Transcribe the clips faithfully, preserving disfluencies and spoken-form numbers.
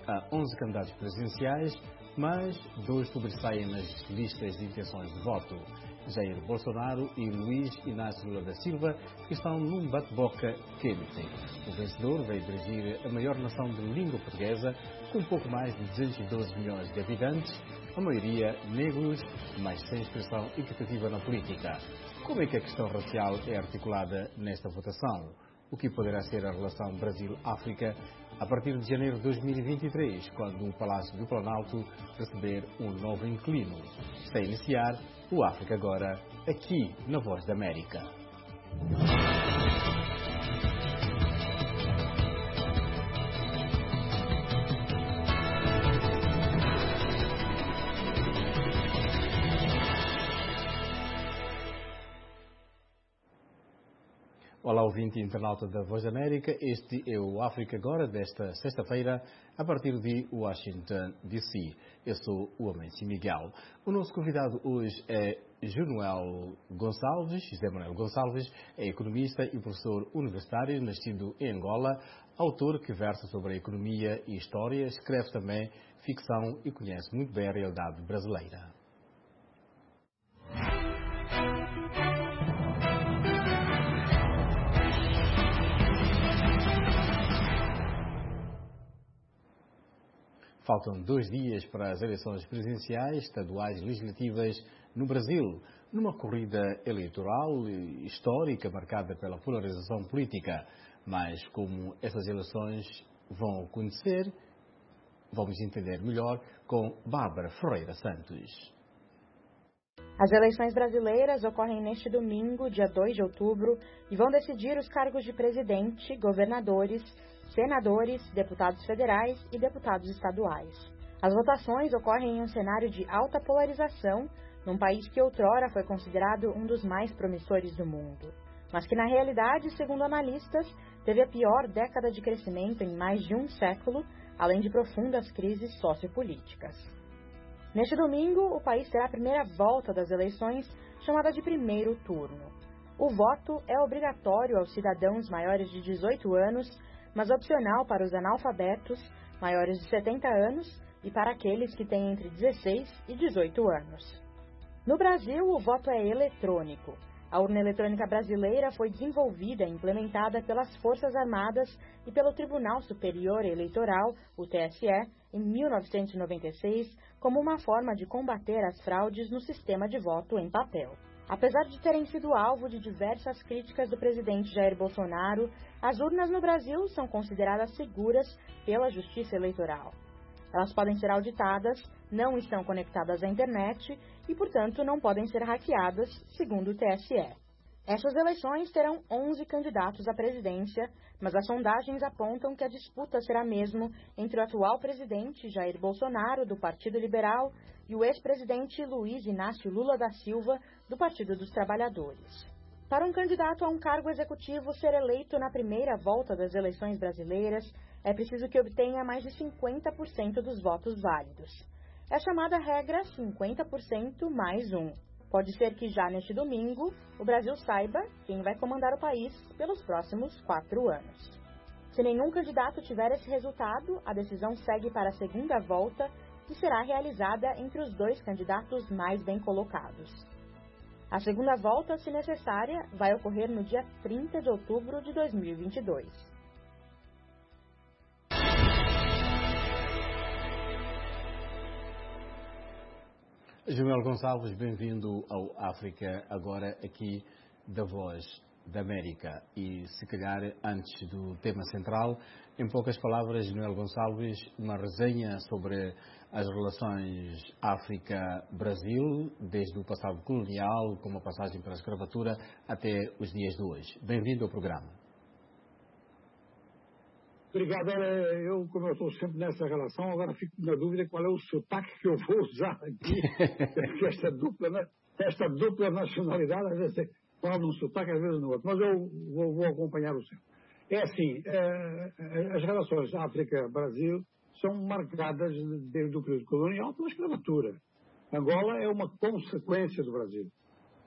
Há onze candidatos presidenciais, mas dois sobressaem nas listas de intenções de voto. Jair Bolsonaro e Luiz Inácio Lula da Silva, que estão num bate-boca quente. O vencedor vai dirigir a maior nação de língua portuguesa, com pouco mais de duzentos e doze milhões de habitantes, a maioria negros, mas sem expressão equitativa na política. Como é que a questão racial é articulada nesta votação? O que poderá ser a relação Brasil-África a partir de janeiro de dois mil e vinte e três, quando o Palácio do Planalto receber um novo inquilino? Está a iniciar o África Agora, aqui na Voz da América. Olá, ouvinte e internauta da Voz da América. Este é o África Agora desta sexta-feira, a partir de Washington, D C. Eu sou o Amancio Miguel. O nosso convidado hoje é Manuel Gonçalves. José Manuel Gonçalves é economista e professor universitário, nascido em Angola, autor que versa sobre a economia e história, escreve também ficção e conhece muito bem a realidade brasileira. Faltam dois dias para as eleições presidenciais, estaduais e legislativas no Brasil, numa corrida eleitoral histórica marcada pela polarização política. Mas como essas eleições vão acontecer, vamos entender melhor com Bárbara Ferreira Santos. As eleições brasileiras ocorrem neste domingo, dia dois de outubro, e vão decidir os cargos de presidente, governadores, senadores, deputados federais e deputados estaduais. As votações ocorrem em um cenário de alta polarização, num país que outrora foi considerado um dos mais promissores do mundo, mas que na realidade, segundo analistas, teve a pior década de crescimento em mais de um século, além de profundas crises sociopolíticas. Neste domingo, o país terá a primeira volta das eleições, chamada de primeiro turno. O voto é obrigatório aos cidadãos maiores de dezoito anos, mas opcional para os analfabetos maiores de setenta anos e para aqueles que têm entre dezesseis e dezoito anos. No Brasil, o voto é eletrônico. A urna eletrônica brasileira foi desenvolvida e implementada pelas Forças Armadas e pelo Tribunal Superior Eleitoral, o T S E, em mil novecentos e noventa e seis, como uma forma de combater as fraudes no sistema de voto em papel. Apesar de terem sido alvo de diversas críticas do presidente Jair Bolsonaro, as urnas no Brasil são consideradas seguras pela Justiça Eleitoral. Elas podem ser auditadas, não estão conectadas à internet e, portanto, não podem ser hackeadas, segundo o T S E. Essas eleições terão onze candidatos à presidência, mas as sondagens apontam que a disputa será mesmo entre o atual presidente Jair Bolsonaro, do Partido Liberal, e o ex-presidente Luiz Inácio Lula da Silva, do Partido dos Trabalhadores. Para um candidato a um cargo executivo ser eleito na primeira volta das eleições brasileiras, é preciso que obtenha mais de cinquenta por cento dos votos válidos. É chamada regra cinquenta por cento mais um. Pode ser que já neste domingo o Brasil saiba quem vai comandar o país pelos próximos quatro anos. Se nenhum candidato tiver esse resultado, a decisão segue para a segunda volta, que será realizada entre os dois candidatos mais bem colocados. A segunda volta, se necessária, vai ocorrer no dia trinta de outubro de dois mil e vinte e dois. Manuel Gonçalves, bem-vindo ao África Agora, aqui da Voz da América. E, se calhar, antes do tema central, em poucas palavras, Manuel Gonçalves, uma resenha sobre as relações África-Brasil, desde o passado colonial, com uma passagem pela escravatura, até os dias de hoje. Bem-vindo ao programa. Obrigado. Eu, como eu estou sempre nessa relação, agora fico na dúvida qual é o sotaque que eu vou usar aqui, porque esta dupla, esta dupla nacionalidade, às vezes fala num sotaque, às vezes no outro, mas eu vou, vou acompanhar o seu. É assim, as relações África-Brasil são marcadas desde o período colonial pela escravatura. Angola é uma consequência do Brasil.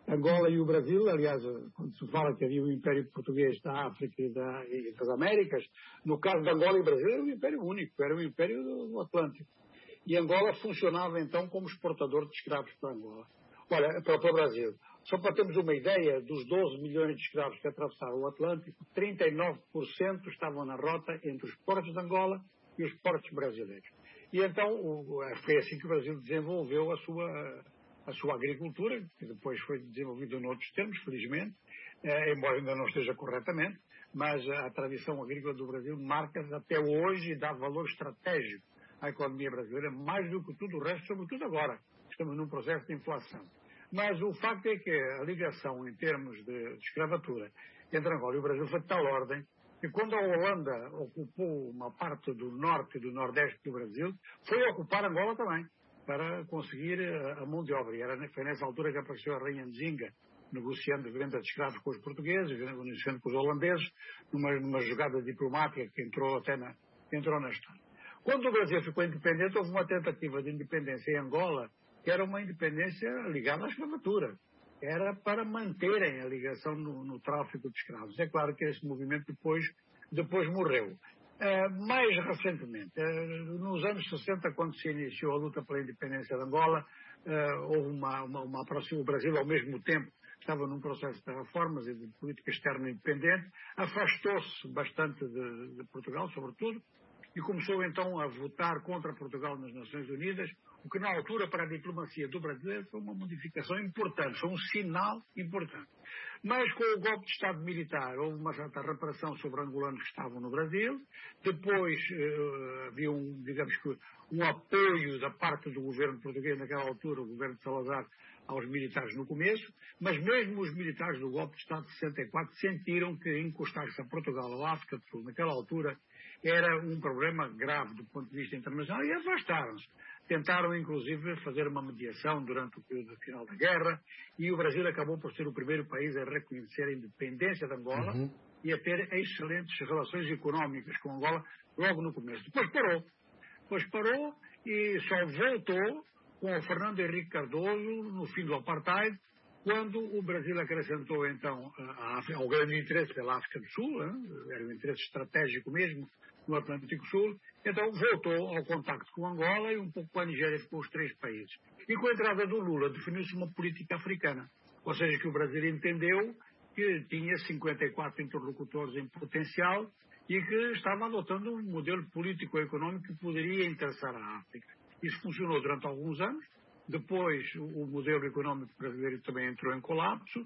Angola e o Brasil, aliás, quando se fala que havia o Império Português da África e, da, e das Américas, no caso de Angola e Brasil era um império único, era um império do, do Atlântico. E Angola funcionava então como exportador de escravos para Angola. Olha, para, para o Brasil. Só para termos uma ideia, dos doze milhões de escravos que atravessaram o Atlântico, trinta e nove por cento estavam na rota entre os portos de Angola e os portos brasileiros. E então o, foi assim que o Brasil desenvolveu a sua, a sua agricultura, que depois foi desenvolvida noutros termos, felizmente, eh, embora ainda não esteja corretamente, mas a tradição agrícola do Brasil marca até hoje e dá valor estratégico à economia brasileira, mais do que tudo o resto, sobretudo agora. Estamos num processo de inflação. Mas o facto é que a ligação em termos de, de escravatura entre Angola e o Brasil foi de tal ordem que quando a Holanda ocupou uma parte do norte e do nordeste do Brasil, foi ocupar Angola também, para conseguir a mão de obra. E era, foi nessa altura que apareceu a Rainha Nzinga, negociando venda de escravos com os portugueses, negociando com os holandeses, numa, numa jogada diplomática que entrou até na, entrou na história. Quando o Brasil ficou independente, houve uma tentativa de independência em Angola, que era uma independência ligada à escravatura. Era para manterem a ligação no, no tráfico de escravos. É claro que esse movimento depois, depois morreu. Uh, mais recentemente, uh, nos anos sessenta, quando se iniciou a luta pela independência de Angola, uh, houve uma, uma, uma aproximação. O Brasil, ao mesmo tempo, estava num processo de reformas e de política externa independente, afastou-se bastante de, de Portugal, sobretudo, e começou então a votar contra Portugal nas Nações Unidas, o que na altura para a diplomacia do brasileiro foi uma modificação importante, foi um sinal importante. Mas com o golpe de Estado militar houve uma certa reparação sobre angolanos que estavam no Brasil, depois uh, havia um, digamos que, um apoio da parte do governo português naquela altura, o governo de Salazar, aos militares no começo, mas mesmo os militares do golpe de Estado de sessenta e quatro sentiram que encostar-se a Portugal ou à África do Sul naquela altura era um problema grave do ponto de vista internacional e afastaram-se. Tentaram, inclusive, fazer uma mediação durante o período final da guerra e o Brasil acabou por ser o primeiro país a reconhecer a independência de Angola uhum. e a ter excelentes relações económicas com Angola logo no começo. Depois parou. Depois parou e só voltou com o Fernando Henrique Cardoso no fim do apartheid, quando o Brasil acrescentou então a África, ao grande interesse pela África do Sul, hein? Era um interesse estratégico mesmo no Atlântico Sul, então voltou ao contacto com Angola e um pouco com a Nigéria, ficou os três países. E com a entrada do Lula definiu-se uma política africana, ou seja, que o Brasil entendeu que tinha cinquenta e quatro interlocutores em potencial e que estava adotando um modelo político-económico que poderia interessar a África. Isso funcionou durante alguns anos. Depois, o modelo económico brasileiro também entrou em colapso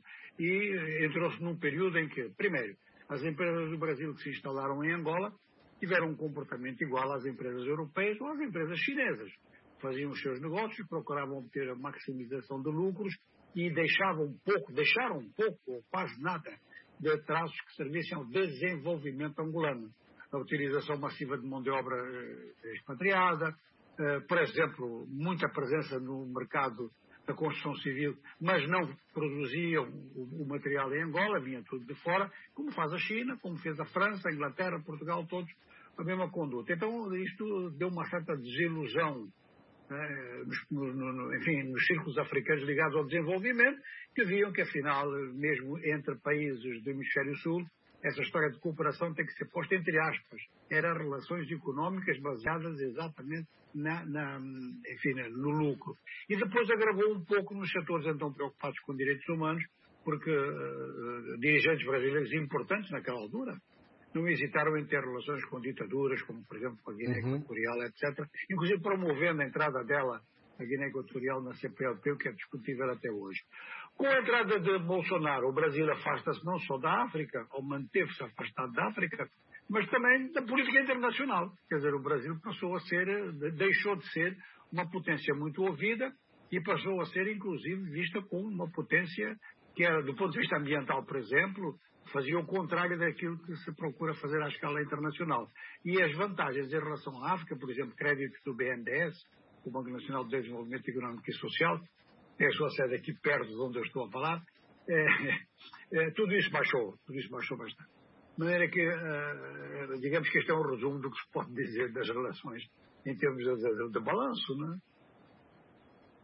e entrou-se num período em que, primeiro, as empresas do Brasil que se instalaram em Angola tiveram um comportamento igual às empresas europeias ou às empresas chinesas. Faziam os seus negócios, procuravam obter a maximização de lucros e deixavam um pouco, deixaram um pouco, ou quase nada, de traços que servissem ao desenvolvimento angolano. A utilização massiva de mão de obra expatriada, Uh, por exemplo, muita presença no mercado da construção civil, mas não produziam o, o material em Angola, vinha tudo de fora, como faz a China, como fez a França, a Inglaterra, Portugal, todos a mesma conduta. Então, isto deu uma certa desilusão, né, nos, no, no, enfim, nos círculos africanos ligados ao desenvolvimento, que viam que, afinal, mesmo entre países do Hemisfério Sul, essa história de cooperação tem que ser posta entre aspas. Eram relações económicas baseadas exatamente na, na, enfim, no lucro. E depois agravou um pouco nos setores então preocupados com direitos humanos, porque uh, dirigentes brasileiros importantes naquela altura não hesitaram em ter relações com ditaduras, como por exemplo a Guiné uhum. Equatorial, etcétera, inclusive promovendo a entrada dela, a Guiné Equatorial, na C P L P, o que é discutível até hoje. Com a entrada de Bolsonaro, o Brasil afasta-se não só da África, ou manteve-se afastado da África, mas também da política internacional. Quer dizer, o Brasil passou a ser, deixou de ser uma potência muito ouvida e passou a ser, inclusive, vista como uma potência que, era, do ponto de vista ambiental, por exemplo, fazia o contrário daquilo que se procura fazer à escala internacional. E as vantagens em relação à África, por exemplo, créditos do B N D E S, o Banco Nacional de Desenvolvimento Económico e Social, tem a sua sede aqui perto de onde eu estou a falar, é, é, tudo isso baixou, tudo isso baixou bastante. De maneira que, uh, digamos que este é um resumo do que se pode dizer das relações em termos de, de, de balanço, não é?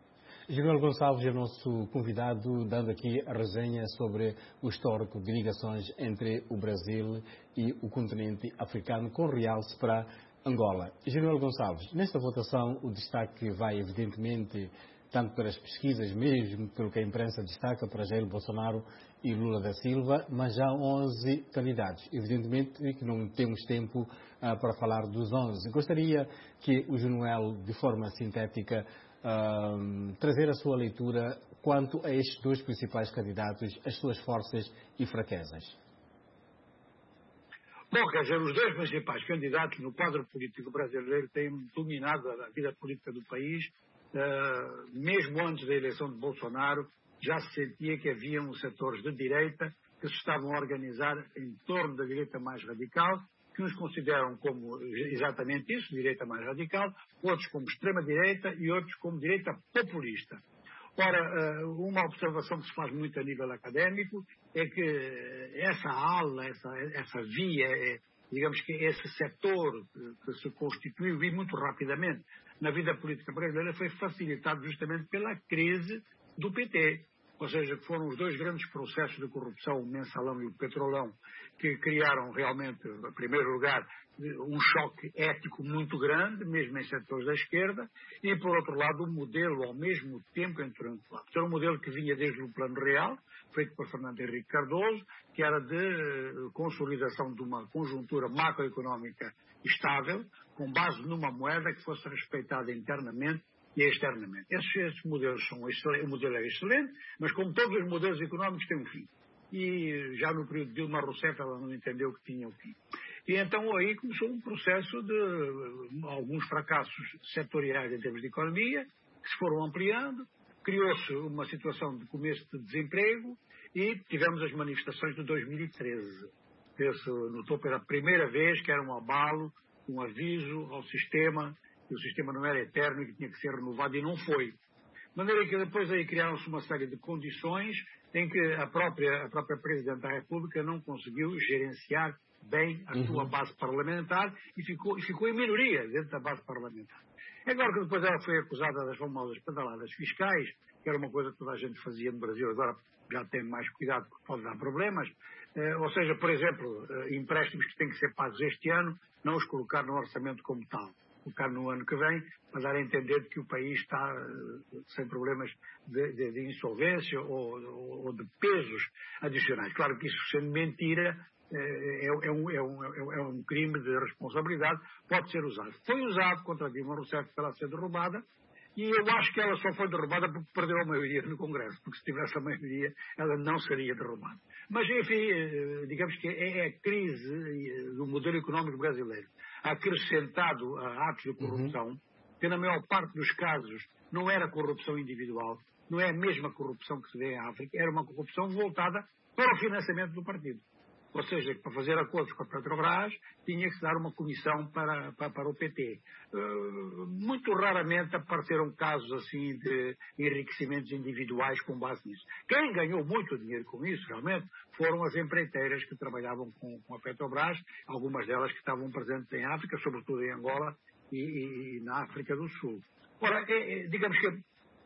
Manuel Gonçalves é o nosso convidado, dando aqui a resenha sobre o histórico de ligações entre o Brasil e o continente africano, com realce para Angola. Manuel Gonçalves, nesta votação o destaque vai evidentemente tanto para as pesquisas, mesmo pelo que a imprensa destaca, para Jair Bolsonaro e Lula da Silva, mas já onze candidatos. Evidentemente que não temos tempo uh, para falar dos onze. Gostaria que o Manuel, de forma sintética, uh, trazer a sua leitura quanto a estes dois principais candidatos, as suas forças e fraquezas. Bom, quer dizer, os dois principais candidatos no quadro político brasileiro têm dominado a vida política do país. Uh, mesmo antes da eleição de Bolsonaro, já se sentia que havia uns setores de direita que se estavam a organizar em torno da direita mais radical, que uns consideram como exatamente isso, direita mais radical, outros como extrema-direita e outros como direita populista. Ora, uh, uma observação que se faz muito a nível académico é que essa ala, essa, essa via, é, digamos que esse setor que se constituiu e muito rapidamente na vida política brasileira foi facilitado justamente pela crise do P T. Ou seja, que foram os dois grandes processos de corrupção, o Mensalão e o Petrolão, que criaram realmente, em primeiro lugar, um choque ético muito grande, mesmo em setores da esquerda, e, por outro lado, um modelo, ao mesmo tempo, entre um Era um modelo que vinha desde o Plano Real, feito por Fernando Henrique Cardoso, que era de consolidação de uma conjuntura macroeconómica estável, com base numa moeda que fosse respeitada internamente e externamente. Esses, esses modelos são excelentes, o modelo é excelente, mas como todos os modelos económicos têm um fim. E já no período de Dilma Rousseff ela não entendeu que tinha um fim. E então aí começou um processo de alguns fracassos setoriais em termos de economia, que se foram ampliando, criou-se uma situação de começo de desemprego e tivemos as manifestações de dois mil e treze. Esse, no topo era a primeira vez que era um abalo, um aviso ao sistema, que o sistema não era eterno e que tinha que ser renovado, e não foi. De maneira que depois aí criaram-se uma série de condições em que a própria, a própria Presidente da República não conseguiu gerenciar bem a sua uhum. base parlamentar e ficou, e ficou em minoria dentro da base parlamentar. É claro que depois ela foi acusada das famosas pedaladas fiscais, que era uma coisa que toda a gente fazia no Brasil, agora já tem mais cuidado porque pode dar problemas. Eh, ou seja, por exemplo, eh, empréstimos que têm que ser pagos este ano, não os colocar no orçamento como tal. Colocar no ano que vem, para dar a entender que o país está uh, sem problemas de, de, de insolvência ou, ou, ou de pesos adicionais. Claro que isso, sendo mentira, é, é, um, é, um, é um crime de responsabilidade, pode ser usado. Foi usado contra Dilma Rousseff para ela ser derrubada, e eu acho que ela só foi derrubada porque perdeu a maioria no Congresso, porque se tivesse a maioria, ela não seria derrubada. Mas, enfim, digamos que é a crise do modelo económico brasileiro, acrescentado a atos de corrupção, uhum. que na maior parte dos casos não era corrupção individual, não é a mesma corrupção que se vê em África, era uma corrupção voltada para o financiamento do partido. Ou seja, para fazer acordos com a Petrobras, tinha que se dar uma comissão para, para, para o P T. Uh, muito raramente apareceram casos assim de enriquecimentos individuais com base nisso. Quem ganhou muito dinheiro com isso, realmente, foram as empreiteiras que trabalhavam com, com a Petrobras, algumas delas que estavam presentes em África, sobretudo em Angola e, e, e na África do Sul. Ora, é, é, digamos que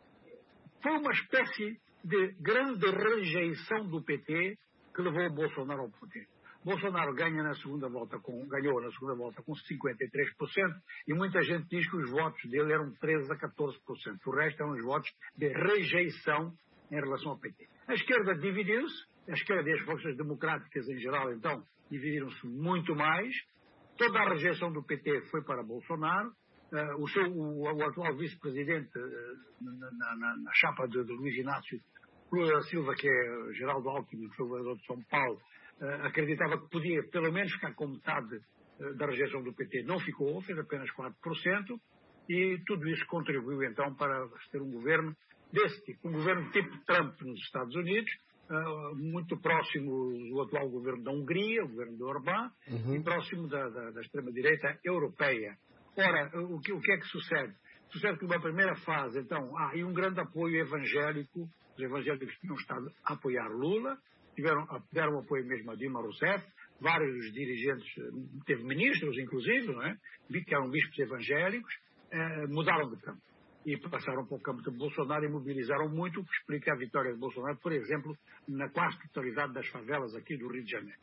foi uma espécie de grande rejeição do P T que levou o Bolsonaro ao poder. Bolsonaro ganha na segunda volta com, ganhou na segunda volta com cinquenta e três por cento e muita gente diz que os votos dele eram treze a catorze por cento. O resto eram os votos de rejeição em relação ao P T. A esquerda dividiu-se, a esquerda e as forças democráticas em geral, então, dividiram-se muito mais. Toda a rejeição do P T foi para Bolsonaro. Uh, o, seu, o, o atual vice-presidente uh, na, na, na chapa de, de Luiz Inácio Lula da Silva, que é Geraldo Alckmin, que foi o governador de São Paulo, uh, acreditava que podia pelo menos ficar com metade uh, da rejeição do P T. Não ficou, fez apenas quatro por cento, e tudo isso contribuiu então para ter um governo desse tipo, um governo tipo Trump nos Estados Unidos, uh, muito próximo do atual governo da Hungria, o governo de Orbán, uhum. e próximo da, da, da extrema-direita europeia. Ora, o que, o que é que sucede? Sucede que numa primeira fase, então, há aí um grande apoio evangélico. Os evangélicos tinham estado a apoiar Lula, tiveram, deram apoio mesmo a Dilma Rousseff, vários dos dirigentes, teve ministros inclusive, não é? Que eram bispos evangélicos, eh, mudaram de campo. e passaram para o campo de Bolsonaro e mobilizaram muito, o que explica a vitória de Bolsonaro, por exemplo, na quase totalidade das favelas aqui do Rio de Janeiro.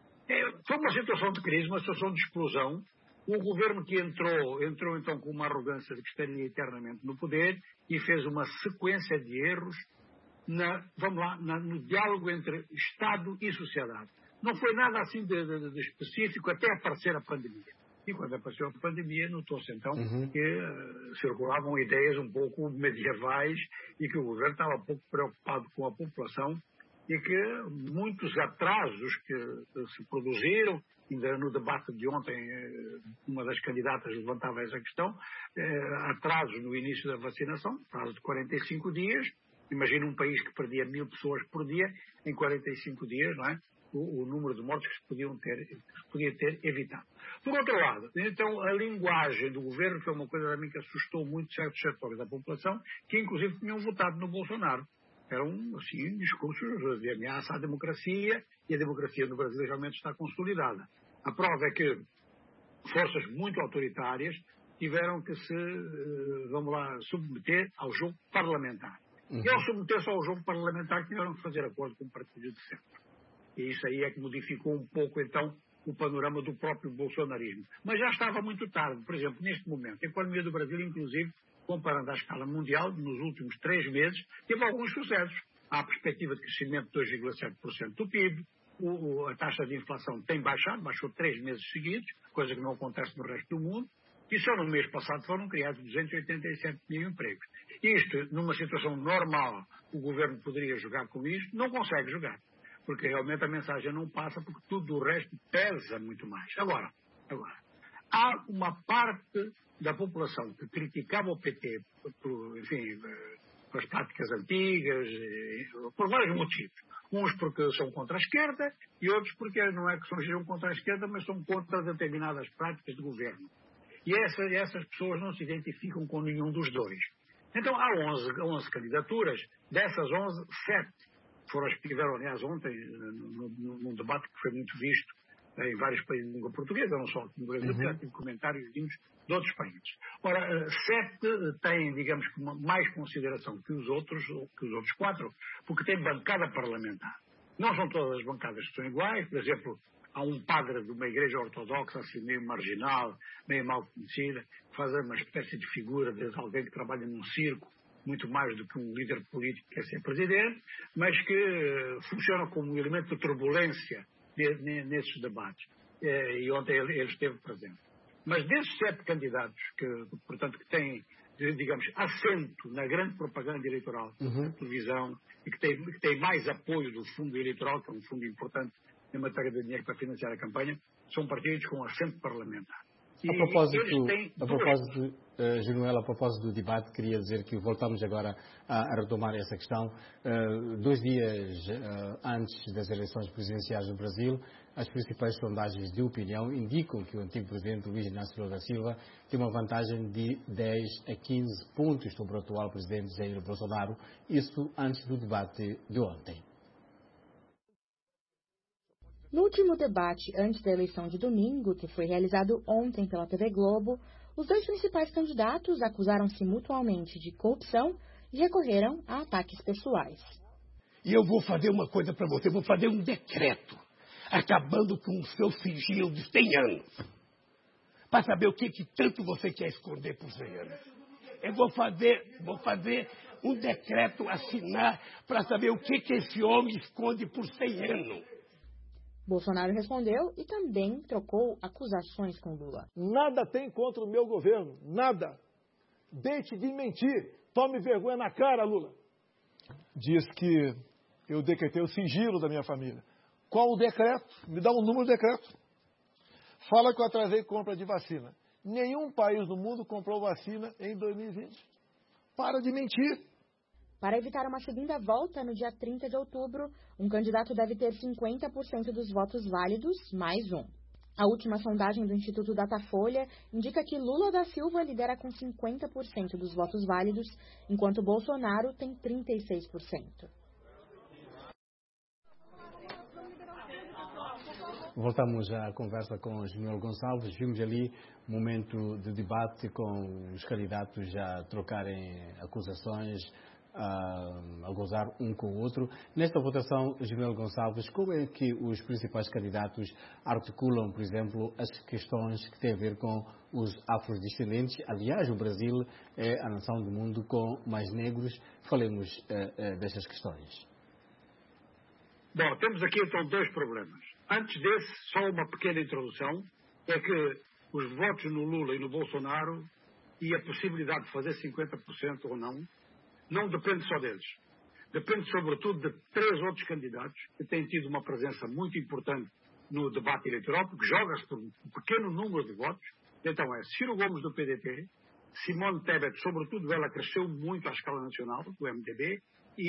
É, foi uma situação de crise, uma situação de explosão. O governo que entrou, entrou então com uma arrogância de que estaria eternamente no poder e fez uma sequência de erros na, vamos lá, na, no diálogo entre Estado e sociedade. Não foi nada assim de, de, de específico até aparecer a pandemia. E quando apareceu a pandemia, notou-se então uhum. que uh, circulavam ideias um pouco medievais e que o governo estava um pouco preocupado com a população e que muitos atrasos que uh, se produziram, ainda no debate de ontem, uh, uma das candidatas levantava essa questão, uh, atrasos no início da vacinação, prazo de quarenta e cinco dias. Imagina um país que perdia mil pessoas por dia, em quarenta e cinco dias, não é? O, o número de mortes que se, podiam ter, que se podia ter evitado. Por outro lado, então, a linguagem do governo, que é uma coisa também que assustou muito certos setores da população, que inclusive tinham votado no Bolsonaro. Eram, assim, discursos de ameaça à democracia, e a democracia no Brasil realmente está consolidada. A prova é que forças muito autoritárias tiveram que se, vamos lá, submeter ao jogo parlamentar. Uhum. E ao submeter-se ao jogo parlamentar tiveram que fazer acordo com o partido de centro. E isso aí é que modificou um pouco, então, o panorama do próprio bolsonarismo. Mas já estava muito tarde. Por exemplo, neste momento, a economia do Brasil, inclusive, comparando à escala mundial, nos últimos três meses, teve alguns sucessos. Há a perspectiva de crescimento de dois vírgula sete por cento do P I B, o, a taxa de inflação tem baixado, baixou três meses seguidos, coisa que não acontece no resto do mundo, e só no mês passado foram criados duzentos e oitenta e sete mil empregos. Isto, numa situação normal, o governo poderia jogar com isto, não consegue jogar. Porque realmente a mensagem não passa, porque tudo o resto pesa muito mais. Agora, agora, há uma parte da população que criticava o P T, por, enfim, por as práticas antigas, por vários motivos. Uns porque são contra a esquerda e outros porque não é que são contra a esquerda, mas são contra determinadas práticas de governo. E essa, essas pessoas não se identificam com nenhum dos dois. Então há onze, onze candidaturas, dessas onze, sete foram as que tiveram, aliás, ontem, num debate que foi muito visto em vários países de língua portuguesa, não só aqui no Brasil, uhum. já tive comentários vindos de outros países. Ora, sete têm, digamos, mais consideração que os outros, que os outros quatro, porque têm bancada parlamentar. Não são todas as bancadas que são iguais. Por exemplo, há um padre de uma igreja ortodoxa, assim, meio marginal, meio mal conhecida, que faz uma espécie de figura de alguém que trabalha num circo, muito mais do que um líder político que quer ser presidente, mas que funciona como um elemento de turbulência nesses debates. E ontem ele esteve presente. Mas desses sete candidatos, que, portanto, que têm, digamos, assento na grande propaganda eleitoral uhum. da televisão e que têm, que têm mais apoio do fundo eleitoral, que é um fundo importante em matéria de dinheiro para financiar a campanha, são partidos com assento parlamentar. A propósito, a propósito uh, Januel, a propósito do debate, queria dizer que voltamos agora a, a retomar essa questão. Uh, dois dias uh, antes das eleições presidenciais no Brasil, as principais sondagens de opinião indicam que o antigo presidente Luiz Inácio Lula da Silva tem uma vantagem de dez a quinze pontos sobre o atual presidente Jair Bolsonaro, isso antes do debate de ontem. No último debate antes da eleição de domingo, que foi realizado ontem pela T V Globo, os dois principais candidatos acusaram-se mutuamente de corrupção e recorreram a ataques pessoais. E eu vou fazer uma coisa para você, vou fazer um decreto, acabando com o seu sigilo de cem anos, para saber o que, que tanto você quer esconder por cem anos. Eu vou fazer, vou fazer um decreto, assinar, para saber o que, que esse homem esconde por cem anos. Bolsonaro respondeu e também trocou acusações com Lula. Nada tem contra o meu governo, nada. Deixe de mentir, tome vergonha na cara, Lula. Diz que eu decretei o sigilo da minha família. Qual o decreto? Me dá um número de decreto. Fala que eu atrasei compra de vacina. Nenhum país do mundo comprou vacina em dois mil e vinte. Para de mentir. Para evitar uma segunda volta no dia trinta de outubro, um candidato deve ter cinquenta por cento dos votos válidos, mais um. A última sondagem do Instituto Datafolha indica que Lula da Silva lidera com cinquenta por cento dos votos válidos, enquanto Bolsonaro tem trinta e seis por cento. Voltamos à conversa com Genuelo Gonçalves. Vimos ali um momento de debate com os candidatos a trocarem acusações, a, a gozar um com o outro. Nesta votação, Genuelo Gonçalves, como é que os principais candidatos articulam, por exemplo, as questões que têm a ver com os afrodescendentes? Aliás, o Brasil é a nação do mundo com mais negros. Falemos uh, uh, destas questões. Bom, temos aqui então dois problemas. Antes desse, só uma pequena introdução, é que os votos no Lula e no Bolsonaro e a possibilidade de fazer cinquenta por cento ou não, não depende só deles. Depende sobretudo de três outros candidatos que têm tido uma presença muito importante no debate eleitoral, porque joga-se por um pequeno número de votos. Então é Ciro Gomes do P D T, Simone Tebet, sobretudo ela cresceu muito à escala nacional, do M D B, E,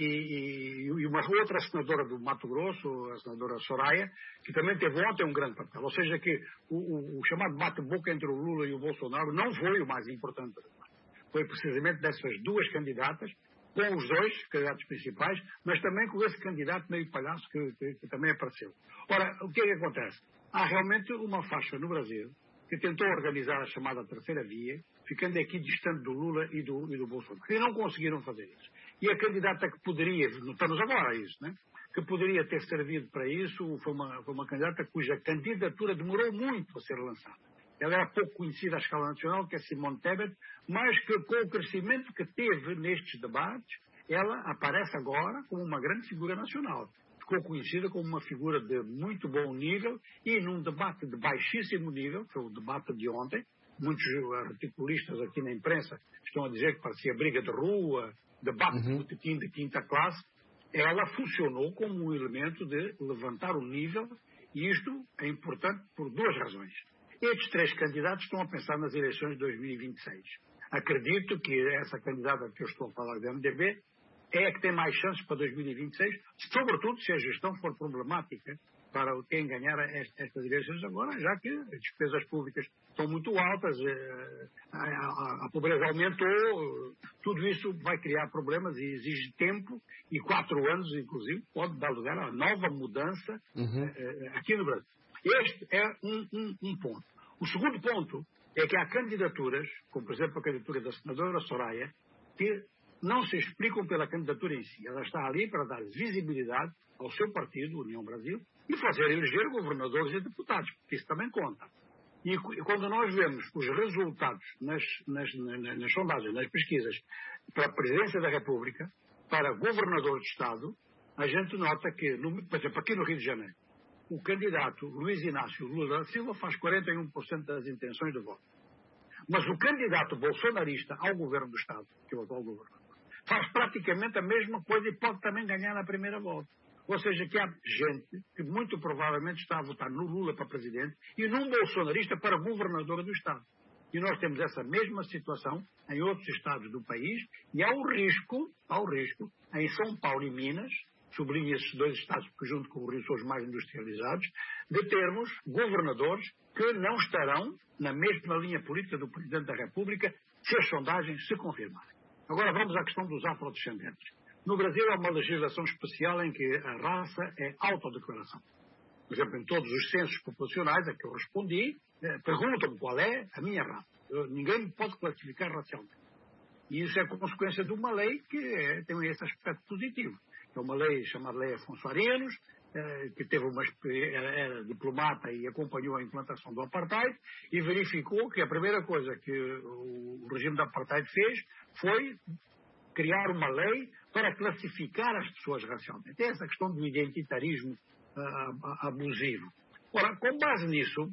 e, e uma outra senadora do Mato Grosso, a senadora Soraya, que também teve ontem um grande papel. Ou seja, que o, o, o chamado bate-boca entre o Lula e o Bolsonaro não foi o mais importante. Foi precisamente dessas duas candidatas, com os dois candidatos principais, mas também com esse candidato meio palhaço que, que, que também apareceu. Ora, o que é que acontece? Há realmente uma faixa no Brasil que tentou organizar a chamada terceira via, ficando aqui distante do Lula e do, e do Bolsonaro. E não conseguiram fazer isso. E a candidata que poderia, estamos agora a isso, né? Que poderia ter servido para isso, foi uma, foi uma candidata cuja candidatura demorou muito a ser lançada. Ela era pouco conhecida à escala nacional, que é Simone Tebet, mas que com o crescimento que teve nestes debates, ela aparece agora como uma grande figura nacional. Ficou conhecida como uma figura de muito bom nível e num debate de baixíssimo nível, que foi o debate de ontem. Muitos articulistas aqui na imprensa estão a dizer que parecia briga de rua, debate uhum. de botequim de quinta classe. Ela funcionou como um elemento de levantar o nível, e isto é importante por duas razões. Estes três candidatos estão a pensar nas eleições de dois mil e vinte e seis. Acredito que essa candidata que eu estou a falar do M D B é a que tem mais chances para dois mil e vinte e seis, sobretudo se a gestão for problemática para quem ganhar estas eleições agora, já que as despesas públicas estão muito altas, a, a, a pobreza aumentou, tudo isso vai criar problemas e exige tempo, e quatro anos, inclusive, pode dar lugar a nova mudança uhum. aqui no Brasil. Este é um, um, um ponto. O segundo ponto é que há candidaturas, como por exemplo a candidatura da senadora Soraya, que não se explicam pela candidatura em si. Ela está ali para dar visibilidade ao seu partido, União Brasil, e fazer eleger governadores e deputados, porque isso também conta. E quando nós vemos os resultados nas, nas, nas, nas sondagens, nas pesquisas, para a presidência da República, para governador de Estado, a gente nota que, no, por exemplo, aqui no Rio de Janeiro, o candidato Luiz Inácio Lula da Silva faz quarenta e um por cento das intenções de voto. Mas o candidato bolsonarista ao governo do Estado, que é o atual governador, faz praticamente a mesma coisa e pode também ganhar na primeira volta. Ou seja, que há gente que muito provavelmente está a votar no Lula para presidente e num bolsonarista para governador do Estado. E nós temos essa mesma situação em outros estados do país, e há o risco, há o risco, em São Paulo e Minas, sublinho esses dois estados porque junto com o Rio são os mais industrializados, de termos governadores que não estarão na mesma linha política do Presidente da República se as sondagens se confirmarem. Agora vamos à questão dos afrodescendentes. No Brasil há uma legislação especial em que a raça é autodeclaração. Por exemplo, em todos os censos populacionais a que eu respondi, eh, perguntam-me qual é a minha raça. Eu, ninguém me pode classificar racialmente. E isso é consequência de uma lei que é, tem esse aspecto positivo. É uma lei chamada Lei Afonso Arinos, eh, que teve uma, era, era diplomata e acompanhou a implantação do apartheid, e verificou que a primeira coisa que o, o regime do apartheid fez foi criar uma lei para classificar as pessoas racialmente. É essa questão do identitarismo uh, abusivo. Ora, com base nisso,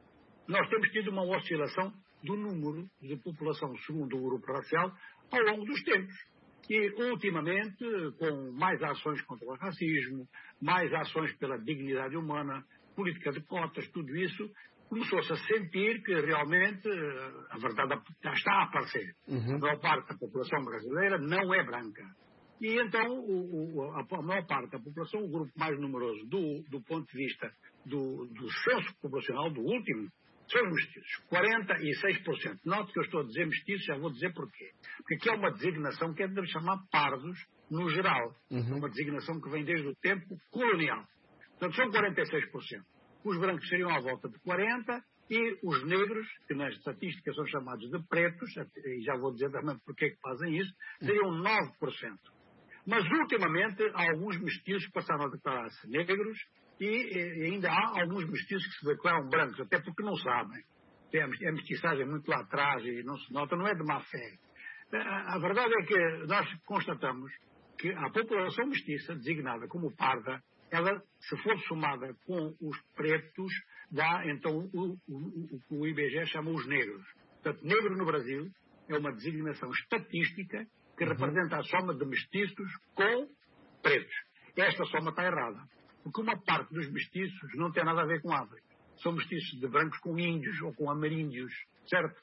nós temos tido uma oscilação do número de população segundo o grupo racial ao longo dos tempos. E, ultimamente, com mais ações contra o racismo, mais ações pela dignidade humana, política de cotas, tudo isso, começou-se a sentir que realmente a verdade já está a aparecer. Uhum. A maior parte da população brasileira não é branca. E então o, o, a maior parte da população, o grupo mais numeroso do, do ponto de vista do, do censo populacional, do último, são os mestiços. quarenta e seis por cento. Note que eu estou a dizer mestiços, já vou dizer porquê. Porque aqui é uma designação que é de chamar pardos no geral. Uhum. É uma designação que vem desde o tempo colonial. Portanto, são quarenta e seis por cento. os brancos seriam à volta de quarenta por cento e os negros, que nas estatísticas são chamados de pretos, e já vou dizer também porque é que fazem isso, seriam nove por cento. Mas, ultimamente, há alguns mestiços que passaram a declarar-se negros e, e ainda há alguns mestiços que se declaram brancos, até porque não sabem. É a mestiçagem muito lá atrás e não se nota, não é de má fé. A, a verdade é que nós constatamos que a população mestiça, designada como parda, ela, se for somada com os pretos, dá então o, o, o, o I B G E chama os negros. Portanto, negro no Brasil é uma designação estatística que uhum. representa a soma de mestiços com pretos. Esta soma está errada, porque uma parte dos mestiços não tem nada a ver com África. São mestiços de brancos com índios ou com ameríndios, certo?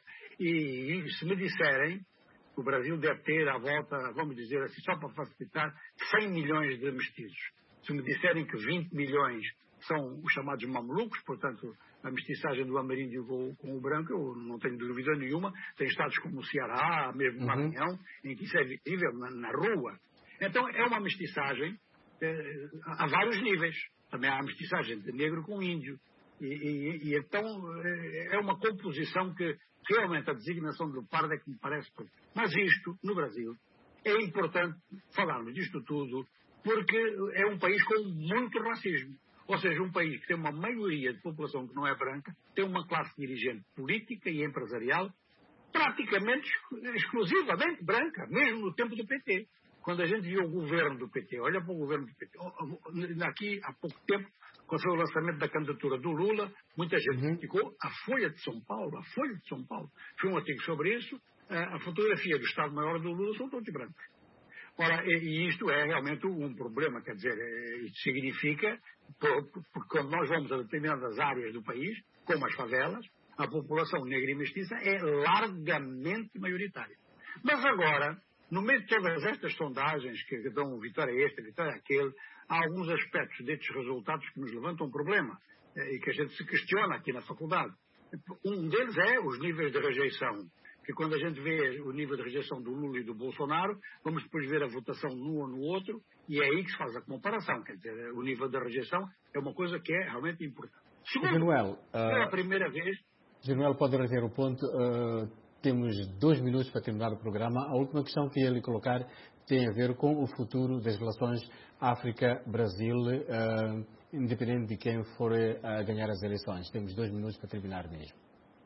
E, e se me disserem que o Brasil deve ter à volta, vamos dizer assim, só para facilitar, cem milhões de mestiços. Se me disserem que vinte milhões são os chamados mamelucos, portanto, a mestiçagem do ameríndio com, com o branco, eu não tenho dúvida nenhuma. Tem estados como o Ceará, mesmo o Maranhão, uhum. em que isso é visível na, na rua. Então, é uma mestiçagem eh, a vários níveis. Também há a mestiçagem de negro com índio. E, e, e então, é uma composição que realmente a designação do pardo é que me parece pouco. Mas isto, no Brasil, é importante falarmos disto tudo, porque é um país com muito racismo. Ou seja, um país que tem uma maioria de população que não é branca, tem uma classe dirigente política e empresarial praticamente exclusivamente branca, mesmo no tempo do P T. Quando a gente viu o governo do P T, olha para o governo do P T, aqui há pouco tempo, quando foi o lançamento da candidatura do Lula, muita gente uhum. criticou a Folha de São Paulo, a Folha de São Paulo. Foi um artigo sobre isso, a fotografia do Estado-Maior do Lula são todos brancos. Ora, e isto é realmente um problema, quer dizer, isto significa, porque quando nós vamos a determinadas áreas do país, como as favelas, a população negra e mestiça é largamente maioritária. Mas agora, no meio de todas estas sondagens que dão vitória a este, vitória a aquele, há alguns aspectos destes resultados que nos levantam um problema e que a gente se questiona aqui na faculdade. Um deles é os níveis de rejeição, que quando a gente vê o nível de rejeição do Lula e do Bolsonaro, vamos depois ver a votação num ou no outro, e é aí que se faz a comparação. Quer dizer, o nível de rejeição é uma coisa que é realmente importante. Segundo, Januel, pela uh, primeira vez... Januel, pode reter o ponto. Uh, temos dois minutos para terminar o programa. A última questão que ia lhe colocar tem a ver com o futuro das relações África-Brasil, uh, independente de quem for a ganhar as eleições. Temos dois minutos para terminar mesmo.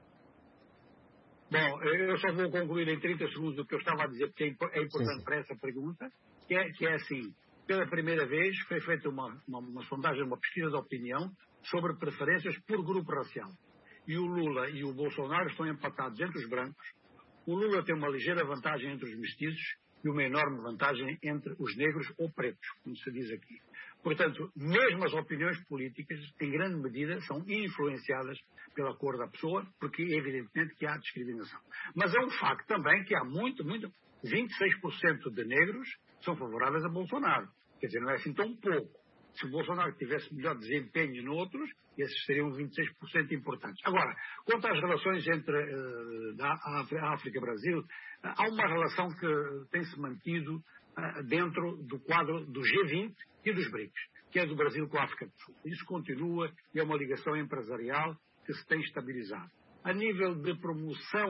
Bom, eu só vou concluir em trinta segundos o que eu estava a dizer, porque é importante sim, sim. para essa pergunta, que é, que é assim, pela primeira vez foi feita uma, uma, uma sondagem, uma pesquisa de opinião sobre preferências por grupo racial. E o Lula e o Bolsonaro estão empatados entre os brancos. O Lula tem uma ligeira vantagem entre os mestiços e uma enorme vantagem entre os negros ou pretos, como se diz aqui. Portanto, mesmo as opiniões políticas, em grande medida, são influenciadas pela cor da pessoa, porque evidentemente que há discriminação. Mas é um facto também que há muito, muito, vinte e seis por cento de negros são favoráveis a Bolsonaro. Quer dizer, não é assim tão pouco. Se o Bolsonaro tivesse melhor desempenho noutros, esses seriam vinte e seis por cento importantes. Agora, quanto às relações entre uh, a África e o Brasil, uh, há uma relação que tem-se mantido uh, dentro do quadro do G vinte e dos BRICS, que é do Brasil com a África do Sul. Isso continua e é uma ligação empresarial que se tem estabilizado. A nível de promoção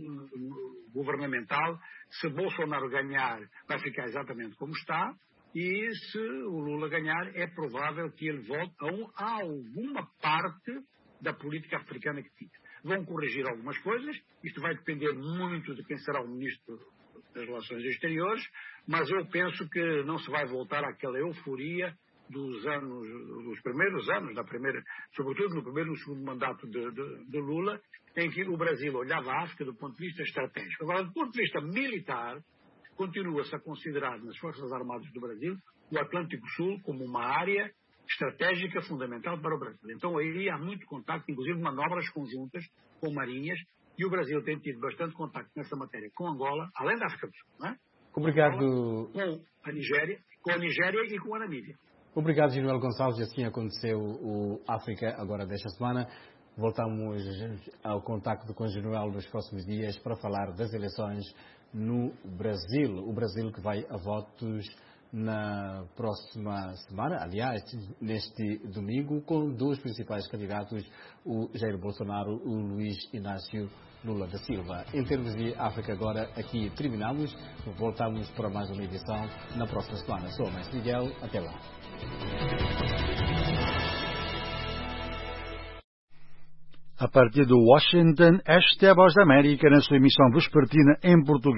uh, governamental, se Bolsonaro ganhar, vai ficar exatamente como está. E se o Lula ganhar, é provável que ele volte a, um, a alguma parte da política africana que tinha. Vão corrigir algumas coisas, isto vai depender muito de quem será o ministro das Relações Exteriores, mas eu penso que não se vai voltar àquela euforia dos anos, dos primeiros anos, da primeira, sobretudo no primeiro e no segundo mandato de, de, de Lula, em que o Brasil olhava a África do ponto de vista estratégico. Agora, do ponto de vista militar, continua-se a considerar nas Forças Armadas do Brasil o Atlântico Sul como uma área estratégica fundamental para o Brasil. Então aí há muito contacto, inclusive manobras conjuntas com marinhas, e o Brasil tem tido bastante contacto nessa matéria com Angola, além da África do Sul, não é? Obrigado. Angola, com a Nigéria, com a Nigéria e com a Namíbia. Obrigado, Januel Gonçalves. Assim aconteceu o África agora desta semana. Voltamos ao contacto com o Januel nos próximos dias para falar das eleições no Brasil. O Brasil que vai a votos na próxima semana, aliás, neste domingo, com dois principais candidatos, o Jair Bolsonaro e o Luiz Inácio Lula da Silva. Em termos de África, agora aqui terminamos. Voltamos para mais uma edição na próxima semana. Sou o Mestre Miguel. Até lá. A partir de Washington, esta é a Voz da América na sua emissão vespertina em português.